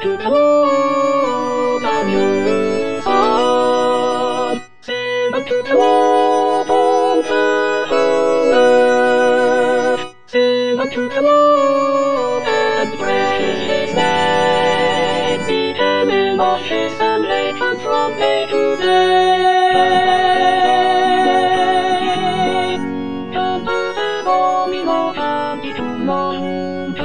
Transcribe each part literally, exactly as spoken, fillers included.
to the Lord of your song. Sing unto the Lord on the whole earth. Sing unto the Lord and praise his name. Determine all his salvation from day to day. Come to the morning of Antitumon,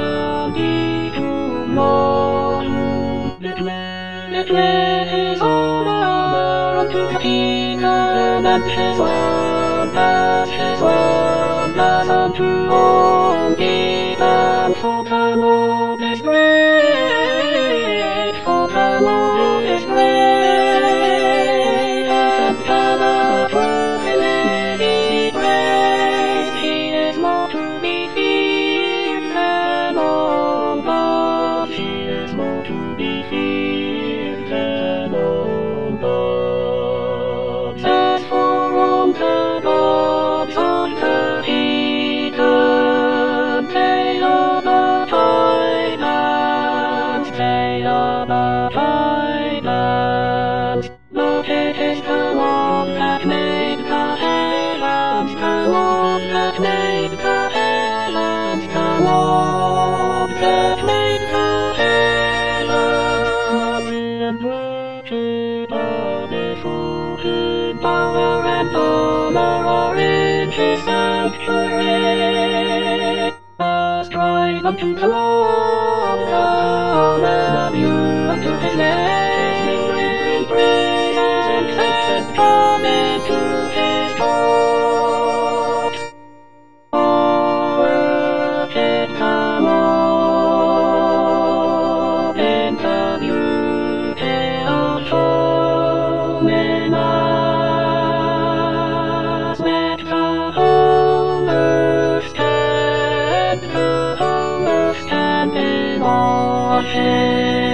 Antitumon. Let his honor unto the kingdom and his wonders, his wonders unto all people. For the Lord is great, for the Lord is great, and powerfully be praised. He is more to be feared than all gods. He is more to be feared than all gods. As for all the gods of the heathen, they are but idols, they are but idols. But it is the Lord that made the heavens, the Lord that made the heavens, the Lord that made the heavens. And rooted on his rooted power and honor are in his sanctuary. Ascribe unto the Lord, come and you unto his name. Bring praises and thanks and come into his courts. Oh, work it, come on, in the beauty of holiness. Let the whole earth stand, the whole earth stand in awe of him.